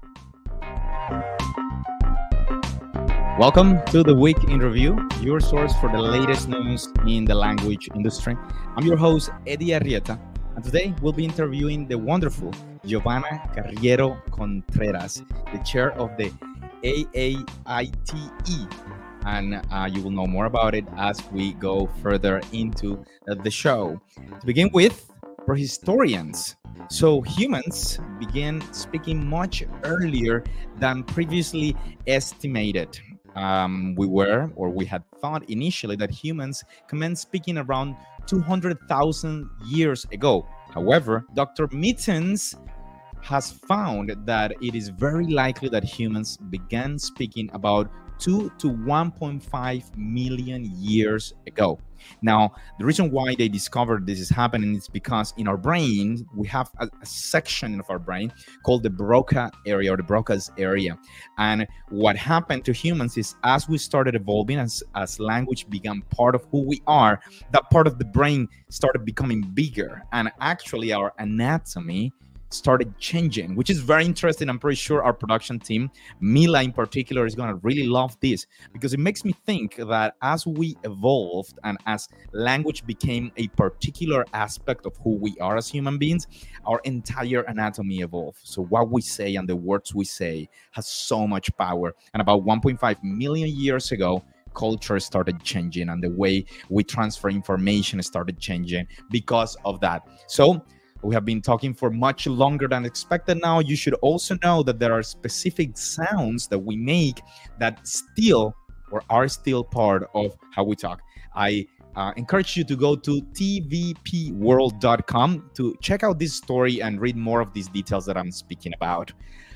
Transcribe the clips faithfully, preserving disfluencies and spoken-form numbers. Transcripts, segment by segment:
Welcome to the Week in Review, your source for the latest news in the language industry. I'm your host, Eddie Arrieta, and today we'll be interviewing the wonderful Giovanna Carriero Contreras, the chair of the A A I T E. And uh, you will know more about it as we go further into uh, the show. To begin with, prehistorians. So humans began speaking much earlier than previously estimated. Um, we were, or we had thought initially that humans commenced speaking around two hundred thousand years ago. However, Doctor Mittens has found that it is very likely that humans began speaking about two to one point five million years ago. Now, the reason why they discovered this is happening is because in our brain, we have a, a section of our brain called the Broca area or the Broca's area. And what happened to humans is as we started evolving, as, as language began part of who we are, that part of the brain started becoming bigger. And actually our anatomy started changing, which is very interesting. I'm pretty sure our production team, Mila in particular, is going to really love this because it makes me think that as we evolved and as language became a particular aspect of who we are as human beings, our entire anatomy evolved. So what we say and the words we say has so much power. And about one point five million years ago, culture started changing and the way we transfer information started changing because of that. So we have been talking for much longer than expected now. You should also know that there are specific sounds that we make that still or are still part of how we talk. I uh, encourage you to go to T V P world dot com to check out this story and read more of these details that I'm speaking about.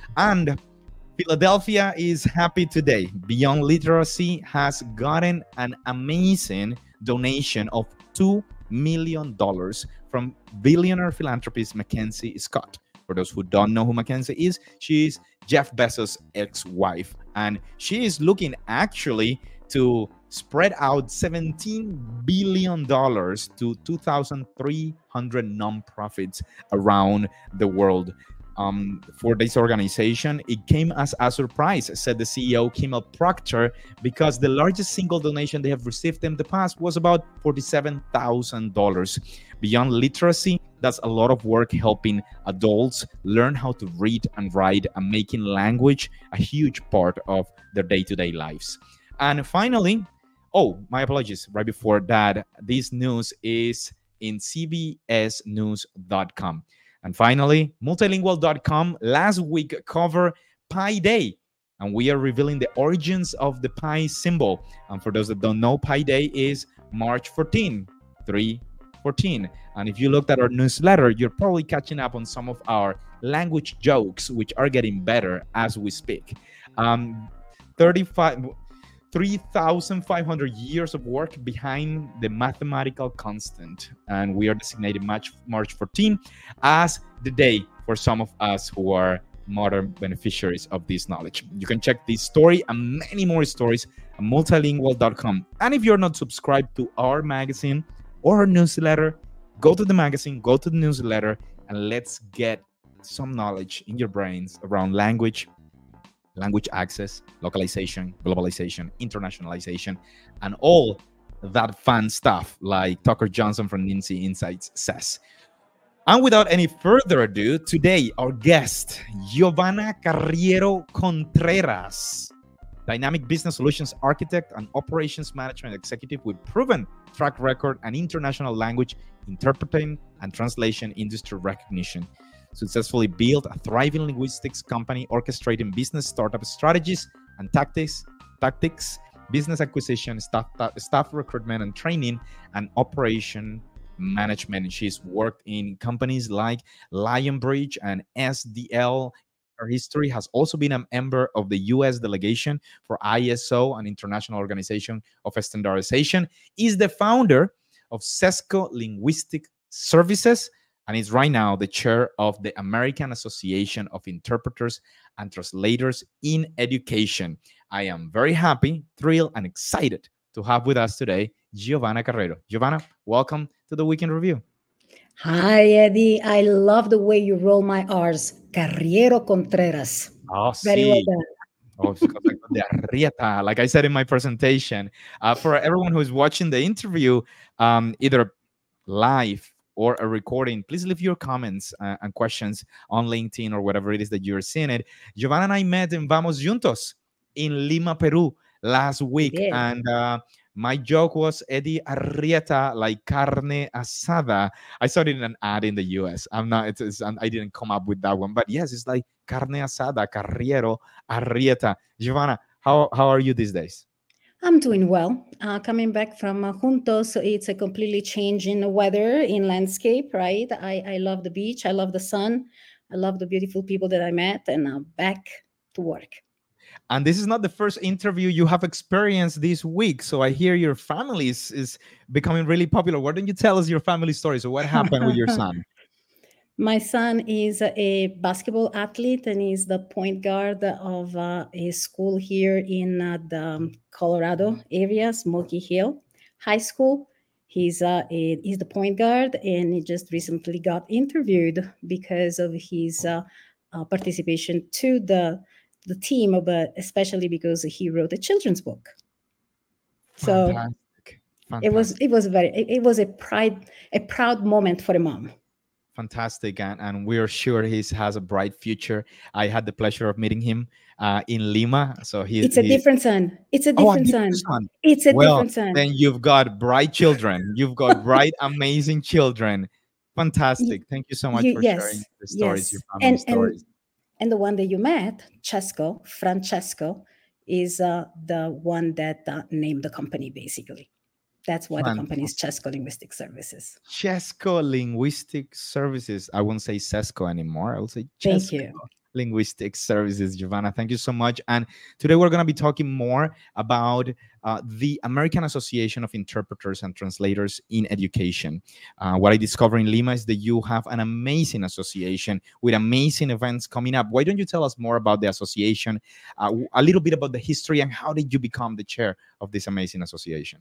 And Philadelphia is happy today. Beyond Literacy has gotten an amazing donation of two million dollars from billionaire philanthropist Mackenzie Scott. For those who don't know who Mackenzie is, she is Jeff Bezos' ex-wife, and she is looking actually to spread out seventeen billion dollars to two thousand three hundred nonprofits around the world. Um, for this organization, it came as a surprise, said the C E O, Kimmel Proctor, because the largest single donation they have received in the past was about forty-seven thousand dollars. Beyond Literacy, that's a lot of work helping adults learn how to read and write and making language a huge part of their day-to-day lives. And finally, oh, my apologies, right before that, this news is in C B S news dot com. And finally, multilingual dot com last week covered Pi Day, and we are revealing the origins of the pi symbol. And for those that don't know, Pi Day is March fourteenth, three fourteen. And if you looked at our newsletter, you're probably catching up on some of our language jokes, which are getting better as we speak. Um, thirty-five... three thousand five hundred years of work behind the mathematical constant. And we are designating March, March fourteenth as the day for some of us who are modern beneficiaries of this knowledge. You can check this story and many more stories at multilingual dot com. And if you're not subscribed to our magazine or our newsletter, go to the magazine, go to the newsletter, and let's get some knowledge in your brains around language, language access, localization, globalization, internationalization, and all that fun stuff like Tucker Johnson from Nincy Insights says. And without any further ado, today our guest, Giovanna Carriero Contreras, dynamic business solutions architect and operations management executive with proven track record and international language interpreting and translation industry recognition. Successfully built a thriving linguistics company orchestrating business startup strategies and tactics, tactics, business acquisition, staff, staff recruitment and training, and operation management. She's worked in companies like Lionbridge and S D L. Her history has also been a member of the U S delegation for I S O, an international organization of standardization, is the founder of SESCO Linguistic Services, and is right now the chair of the American Association of Interpreters and Translators in Education. I am very happy, thrilled, and excited to have with us today Giovanna Carriero. Giovanna, welcome to the Week in Review. Hi, Eddie. I love the way you roll my R's. Carriero Contreras. Oh, Very well see. done. Oh, it's because I got the arrieta, like I said in my presentation. Uh, for everyone who is watching the interview, um, either live or a recording, please leave your comments uh, and questions on LinkedIn or whatever it is that you're seeing it. Giovanna and I met in Vamos Juntos in Lima, Peru last We week. did. And uh, my joke was Eddie Arrieta, like carne asada. I saw it in an ad in the U S. I'm not, it's, it's, I didn't come up with that one, but yes, it's like carne asada, carriero, Arrieta. Giovanna, how, how are you these days? I'm doing well. Uh, coming back from uh, Juntos, so it's a completely change in the weather, in landscape, right? I, I love the beach. I love the sun. I love the beautiful people that I met, and now back to work. And this is not the first interview you have experienced this week. So I hear your family is, is becoming really popular. Why don't you tell us your family story? So what happened with your son? My son is a basketball athlete and is the point guard of uh, a school here in uh, the um, Colorado area, Smoky Hill High School. He's uh, a, he's the point guard, and he just recently got interviewed because of his uh, uh, participation to the the team, but especially because he wrote a children's book. So Fantastic. it was Fantastic. it was very it, it was a pride a proud moment for a mom. Fantastic. And, and we're sure he has a bright future. I had the pleasure of meeting him uh, in Lima. So he, It's a he, different son. It's a oh, a different different son. son. It's a Well, different son. then you've got bright children. You've got bright, amazing children. You, Fantastic. Thank you so much you for sharing yes, the stories, your yes. family And and stories. and the one that you met, Cesco, Francesco, is uh, the one that uh, named the company basically. That's why the company is Fantastic. Cesco Linguistic Services. Chesco Linguistic Services. I won't say Sesco anymore. I will say Thank Chesco you. Linguistic Services, Giovanna. Thank you so much. And today we're going to be talking more about uh, the American Association of Interpreters and Translators in Education. Uh, what I discovered in Lima is that you have an amazing association with amazing events coming up. Why don't you tell us more about the association, uh, a little bit about the history, and how did you become the chair of this amazing association?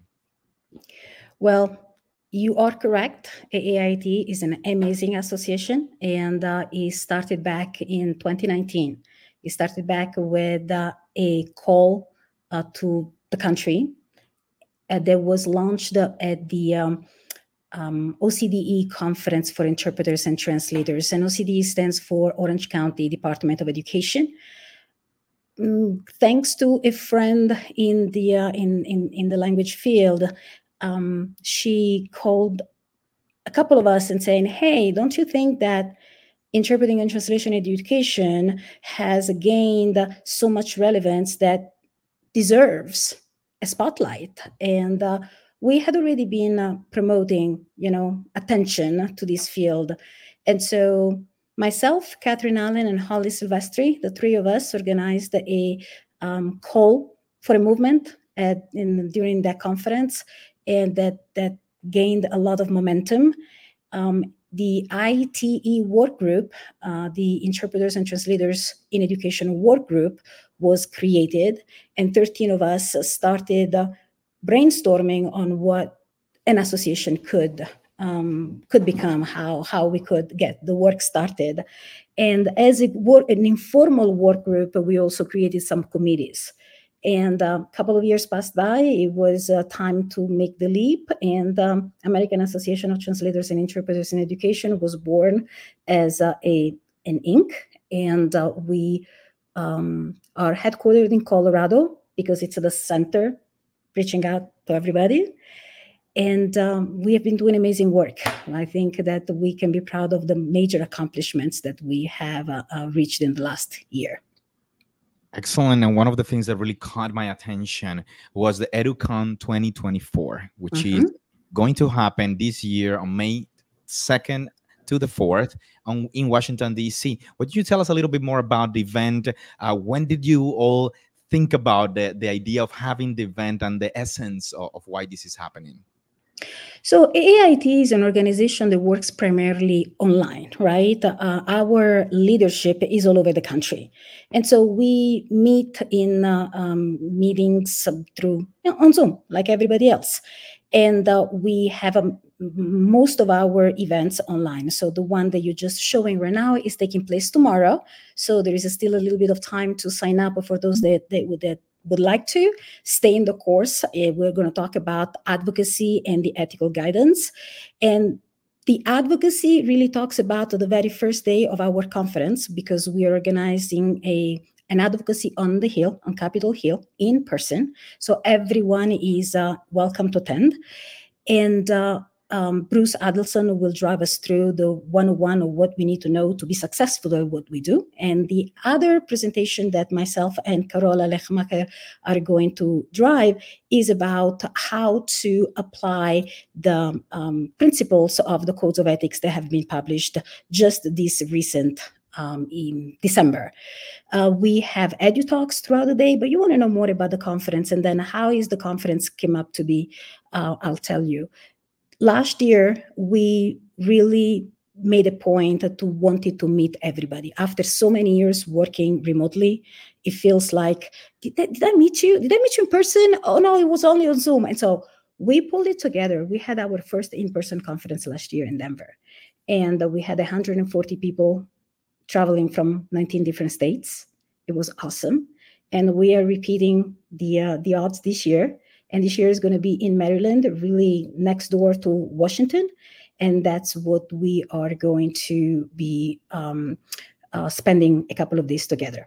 Well, you are correct. A A I T is an amazing association, and uh, it started back in twenty nineteen. It started back with uh, a call uh, to the country uh, that was launched at the um, um, O C D E Conference for Interpreters and Translators. And O C D E stands for Orange County Department of Education. Mm, thanks to a friend in the uh, in, in in the language field, um, she called a couple of us and saying, "Hey, don't you think that interpreting and translation education has gained so much relevance that deserves a spotlight?" And uh, we had already been uh, promoting, you know, attention to this field, and so myself, Catherine Allen, and Holly Silvestri, the three of us, organized a um, call for a movement at, in, during that conference, and that that gained a lot of momentum. Um, the I T E work group, uh, the Interpreters and Translators in Education work group, was created, and thirteen of us started uh, brainstorming on what an association could um, could become, how how we could get the work started. And as a work, an informal work group, we also created some committees. And uh, a couple of years passed by. It was uh, time to make the leap, and um, American Association of Translators and Interpreters in Education was born as uh, a an Inc. And uh, we um, are headquartered in Colorado because it's the center, reaching out to everybody. And um, we have been doing amazing work. I think that we can be proud of the major accomplishments that we have uh, uh, reached in the last year. Excellent. And one of the things that really caught my attention was the EduCon twenty twenty-four, which is Mhm. going to happen this year on May second to the fourth on, in Washington, D C. Would you tell us a little bit more about the event? Uh, when did you all think about the, the idea of having the event and the essence of, of why this is happening? So A I T is an organization that works primarily online, right? Uh, our leadership is all over the country, and so we meet in uh, um, meetings through, you know, on Zoom, like everybody else, and uh, we have a most of our events online. So the one that you're just showing right now is taking place tomorrow. So there is still a little bit of time to sign up for those that, that, would, that would like to stay in the course. Uh, we're going to talk about advocacy and the ethical guidance. And the advocacy really talks about the very first day of our conference, because we are organizing a an advocacy on the Hill, on Capitol Hill, in person. So everyone is uh, welcome to attend. And uh, um, Bruce Adelson will drive us through the one oh one of what we need to know to be successful at what we do. And the other presentation that myself and Carola Lechmacher are going to drive is about how to apply the um, principles of the codes of ethics that have been published just this recent Um, in December. Uh, we have edu talks throughout the day, but you want to know more about the conference and then how is the conference came up to be, uh, I'll tell you. Last year, we really made a point to wanted to meet everybody. After so many years working remotely, it feels like, did I, did I meet you? Did I meet you in person? Oh no, it was only on Zoom. And so we pulled it together. We had our first in-person conference last year in Denver. And uh, we had one hundred forty people traveling from nineteen different states. It was awesome. And we are repeating the uh, the odds this year. And this year is going to be in Maryland, really next door to Washington. And that's what we are going to be um, uh, spending a couple of days together.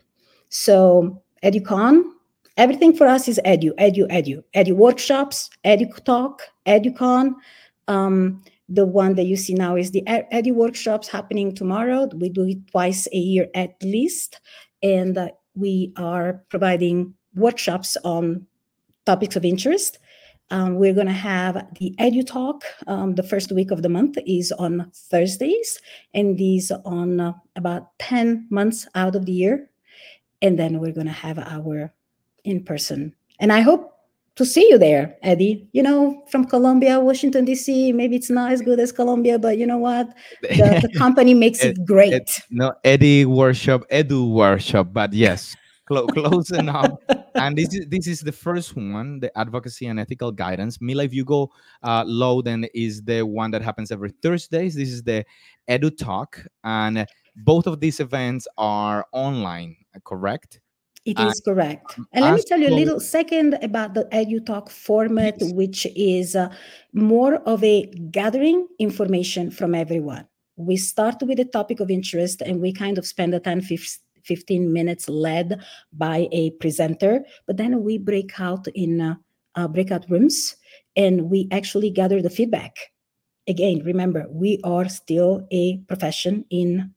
So EduCon, everything for us is edu, edu, edu. Edu workshops, edu talk, EduCon. Um, The one that you see now is the edu workshops happening tomorrow. We do it twice a year at least. And uh, we are providing workshops on topics of interest. Um, we're going to have the edu talk. Um, the first week of the month is on Thursdays. And these on uh, about ten months out of the year. And then we're going to have our in-person. And I hope to see you there, Eddie. You know, from Columbia, Washington, D C, maybe it's not as good as Columbia, but you know what? The, the company makes it great. Ed, no, Eddie workshop, Edu workshop, but yes, clo close enough. And this is this is the first one, the advocacy and ethical guidance. Mila, if you go uh, low, then is the one that happens every Thursdays. This is the Edu Talk, and both of these events are online, correct? It is correct. And let me tell you a little second about the EduTalk format, yes. which is uh, more of a gathering information from everyone. We start with a topic of interest and we kind of spend the ten, fifteen minutes led by a presenter, but then we break out in uh, uh, breakout rooms and we actually gather the feedback. Again, remember, we are still a profession in,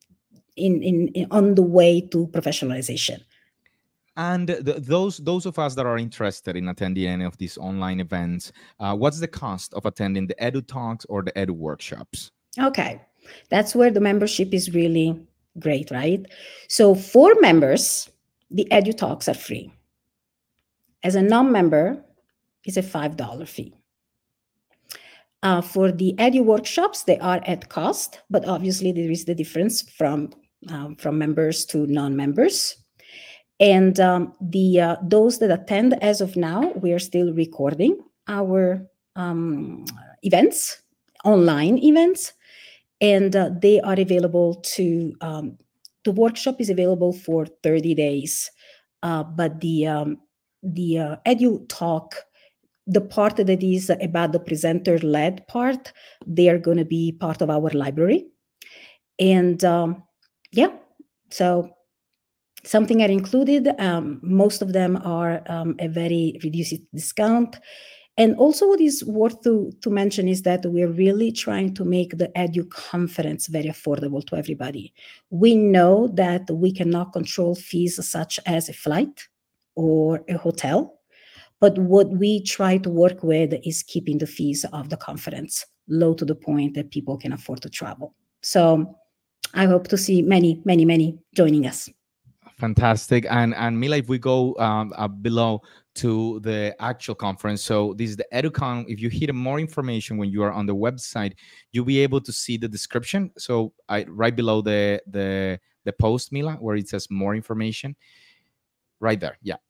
in, in, in on the way to professionalization. And the, those those of us that are interested in attending any of these online events, uh, what's the cost of attending the Edu Talks or the Edu workshops? Okay, that's where the membership is really great, right? So for members, the Edu Talks are free. As a non-member, it's a five dollar fee. Uh, for the Edu workshops, they are at cost, but obviously there is the difference from, um, from members to non-members. And um, the uh, those that attend as of now, we are still recording our um, events, online events, and uh, they are available to, um, the workshop is available for thirty days, uh, but the, um, the uh, Edu Talk, the part that is about the presenter-led part, they are going to be part of our library. And um, yeah, so something are included. Um, most of them are um, a very reduced discount. And also what is worth to, to mention is that we're really trying to make the Edu conference very affordable to everybody. We know that we cannot control fees such as a flight or a hotel, but what we try to work with is keeping the fees of the conference low to the point that people can afford to travel. So I hope to see many, many, many joining us. Fantastic. And and Mila, if we go um, uh, below to the actual conference, so this is the EduCon. If you hit more information when you are on the website, you'll be able to see the description. So I right below the the the post, Mila, where it says more information, right there. Yeah.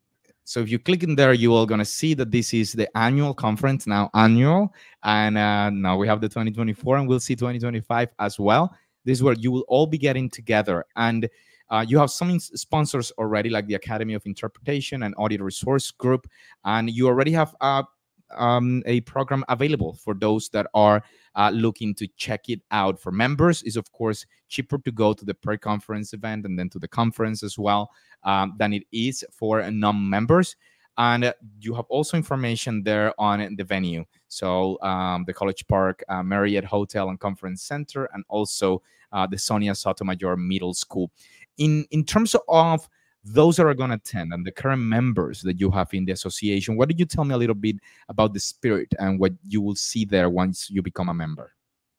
So if you click in there, you are going to see that this is the annual conference, now annual. And uh, now we have the twenty twenty-four, and we'll see twenty twenty-five as well. This is where you will all be getting together. And uh, you have some sponsors already, like the Academy of Interpretation and Audio Resource Group. And you already have uh, um, a program available for those that are uh, looking to check it out. For members, is of course cheaper to go to the pre-conference event and then to the conference as well um, than it is for non-members. And uh, you have also information there on the venue. So um, the College Park uh, Marriott Hotel and Conference Center, and also uh, the Sonia Sotomayor Middle School. In, in terms of those that are going to attend and the current members that you have in the association, what did you tell me a little bit about the spirit and what you will see there once you become a member?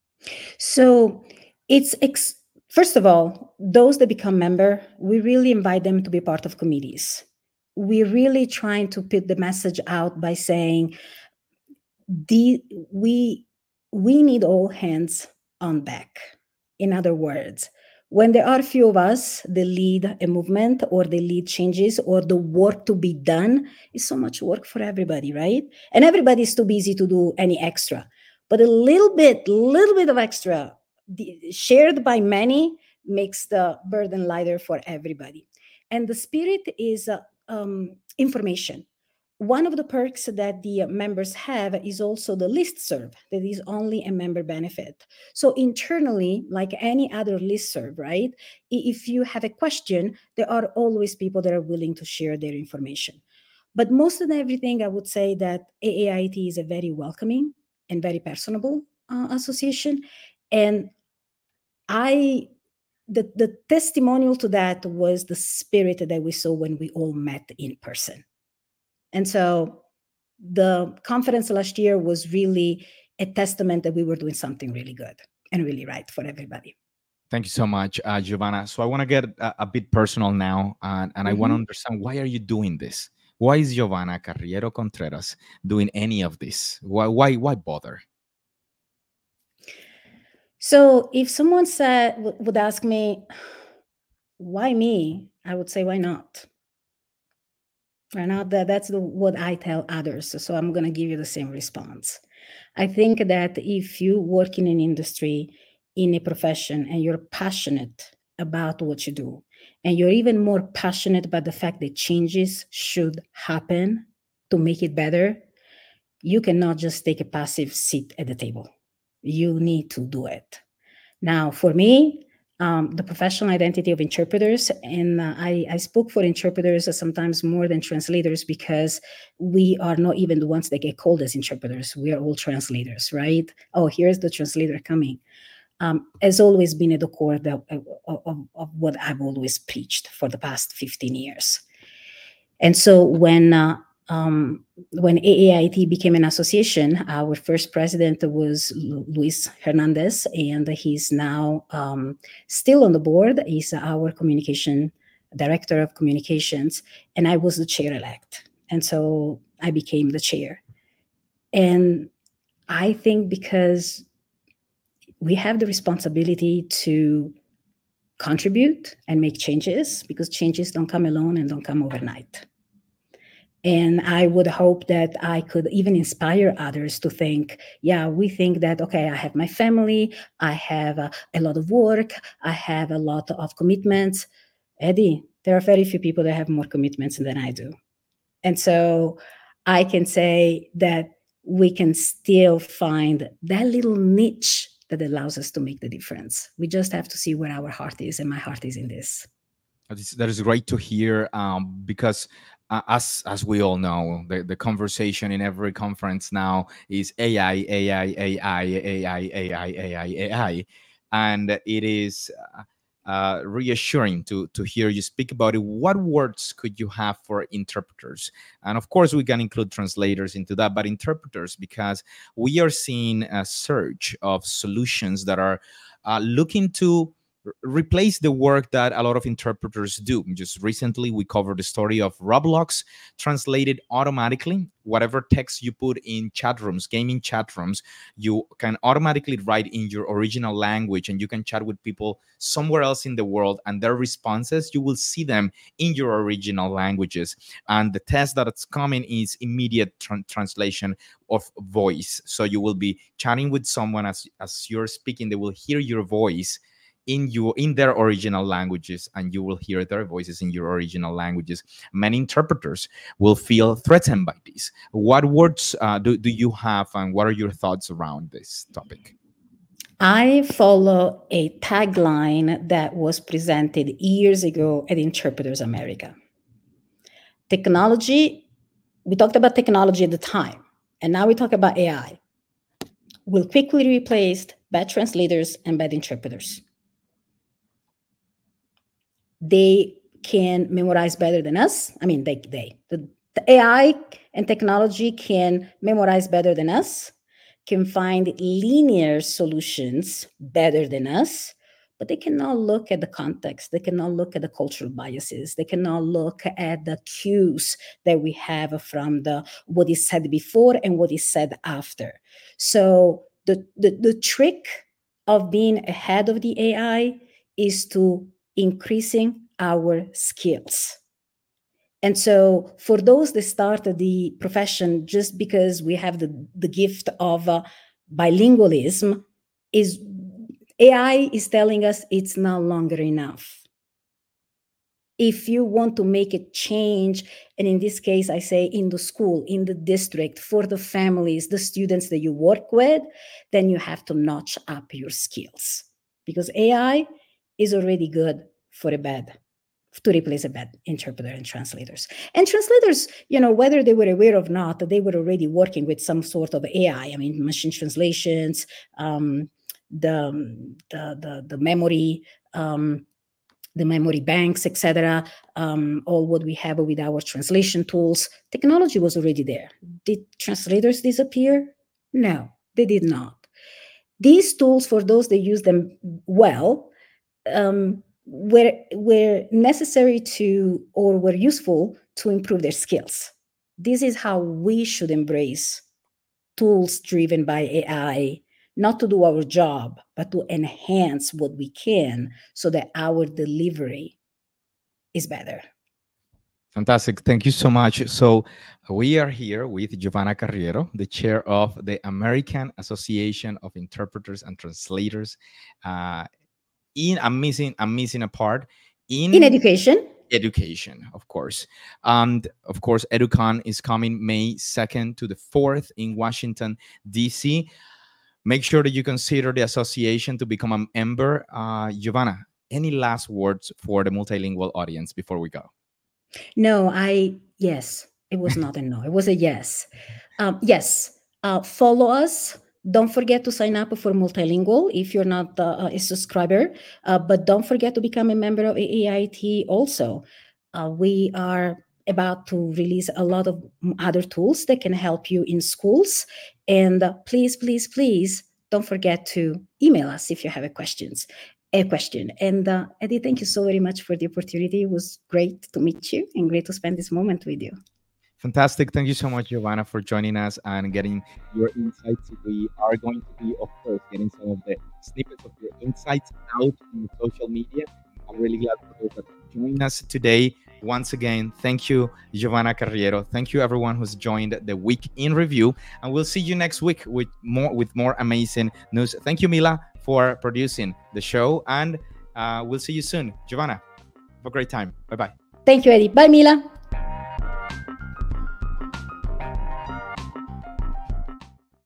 So it's, ex- first of all, those that become member, we really invite them to be part of committees. We're really trying to put the message out by saying, the, we, we need all hands on deck. In other words, when there are a few of us that lead a movement or they lead changes or the work to be done, is so much work for everybody, right? And everybody is too busy to do any extra. But a little bit, little bit of extra shared by many makes the burden lighter for everybody. And the spirit is uh, um, information. One of the perks that the members have is also the listserv, that is only a member benefit. So internally, like any other listserv, right? If you have a question, there are always people that are willing to share their information. But most than everything, I would say that A A I T is a very welcoming and very personable uh, association. And I, the, the testimonial to that was the spirit that we saw when we all met in person. And so the conference last year was really a testament that we were doing something really good and really right for everybody. Thank you so much, uh, Giovanna. So I want to get a, a bit personal now, and, and mm-hmm. I want to understand, why are you doing this? Why is Giovanna Carriero Contreras doing any of this? Why, why, why bother? So if someone said, would ask me, why me? I would say, why not? Why not? That, that's the, what I tell others. So I'm going to give you the same response. I think that if you work in an industry, in a profession, and you're passionate about what you do, and you're even more passionate about the fact that changes should happen to make it better, you cannot just take a passive seat at the table. You need to do it. Now, for me, um, the professional identity of interpreters, and uh, I, I spoke for interpreters sometimes more than translators, because we are not even the ones that get called as interpreters. We are all translators, right? Oh, here's the translator coming. Um, has always been at the core of, the, of, of, of what I've always preached for the past fifteen years. And so when uh, Um, when A A I T became an association, our first president was Luis Hernandez, and he's now um, still on the board. He's our communication director of communications, and I was the chair-elect. And so I became the chair. And I think because we have the responsibility to contribute and make changes, because changes don't come alone and don't come overnight. And I would hope that I could even inspire others to think, yeah, we think that, okay, I have my family, I have a, a lot of work, I have a lot of commitments. Eddie, there are very few people that have more commitments than I do. And so I can say that we can still find that little niche that allows us to make the difference. We just have to see where our heart is, and my heart is in this. That is, that is great to hear, um, because Uh, as as we all know, the, the conversation in every conference now is A I, A I, A I, A I, A I, A I, A I, and it is uh, uh, reassuring to to hear you speak about it. What words could you have for interpreters? And of course, we can include translators into that, but interpreters, because we are seeing a surge of solutions that are uh, looking to replace the work that a lot of interpreters do. Just recently, we covered the story of Roblox translated automatically. Whatever text you put in chat rooms, gaming chat rooms, you can automatically write in your original language, and you can chat with people somewhere else in the world, and their responses, you will see them in your original languages. And the test that's coming is immediate tra- translation of voice. So you will be chatting with someone as, as you're speaking, they will hear your voice in your in their original languages, and you will hear their voices in your original languages. Many interpreters will feel threatened by this. What words uh, do, do you have, and what are your thoughts around this topic? I follow a tagline that was presented years ago at Interpreters America. Technology, we talked about technology at the time, and now we talk about A I, will quickly replace bad translators and bad interpreters. They can memorize better than us. I mean, they, they the, the A I and technology can memorize better than us, can find linear solutions better than us, but they cannot look at the context. They cannot look at the cultural biases. They cannot look at the cues that we have from the what is said before and what is said after. So the, the, the trick of being ahead of the A I is to increasing our skills. And so for those that start the profession just because we have the, the gift of uh, bilingualism, is A I is telling us it's no longer enough. If you want to make a change, and in this case, I say in the school, in the district, for the families, the students that you work with, then you have to notch up your skills, because A I is already good for a bad, to replace a bad interpreter and translators. And translators, you know, whether they were aware or not, they were already working with some sort of A I. I mean, machine translations, um, the, the, the, the memory, um, the memory banks, et cetera, um, all what we have with our translation tools. Technology was already there. Did translators disappear? No, they did not. These tools, for those that use them well, um, were, were necessary to, or were useful to improve their skills. This is how we should embrace tools driven by A I, not to do our job, but to enhance what we can so that our delivery is better. Fantastic. Thank you so much. So we are here with Giovanna Carriero, the chair of the American Association of Interpreters and Translators. Uh, in I'm missing, I'm missing a part in, in education. Education, of course. And of course, EduCon is coming May second to the fourth in Washington, D C. Make sure that you consider the association to become a member. Uh, Giovanna, any last words for the multilingual audience before we go? No, I, yes, it was not a no, it was a yes. Um, yes, uh, follow us. Don't forget to sign up for Multilingual if you're not uh, a subscriber, uh, but don't forget to become a member of A A I T also. Uh, we are about to release a lot of other tools that can help you in schools. And uh, please, please, please don't forget to email us if you have a questions. A question. And uh, Eddie, thank you so very much for the opportunity. It was great to meet you and great to spend this moment with you. Fantastic. Thank you so much, Giovanna, for joining us and getting your insights. We are going to be, of course, getting some of the snippets of your insights out in social media. I'm really glad for those that joined us today. Once again, thank you, Giovanna Carriero. Thank you, everyone who's joined the Week in Review. And we'll see you next week with more with more amazing news. Thank you, Mila, for producing the show. And uh, we'll see you soon. Giovanna, have a great time. Bye-bye. Thank you, Eddie. Bye, Mila.